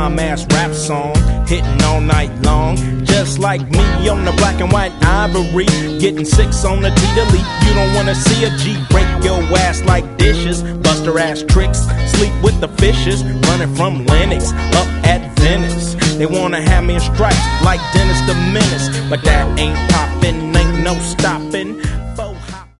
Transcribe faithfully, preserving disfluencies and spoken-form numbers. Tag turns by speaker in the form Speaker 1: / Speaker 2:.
Speaker 1: bomb ass rap song, hitting all night long. Just like me on the black and white ivory, getting six on the T delete. You don't wanna see a G break your ass like dishes, bust her ass tricks, sleep with the fishes, running from Lennox up at Venice. They wanna have me in stripes like Dennis the Menace, but that ain't poppin', ain't no stoppin'.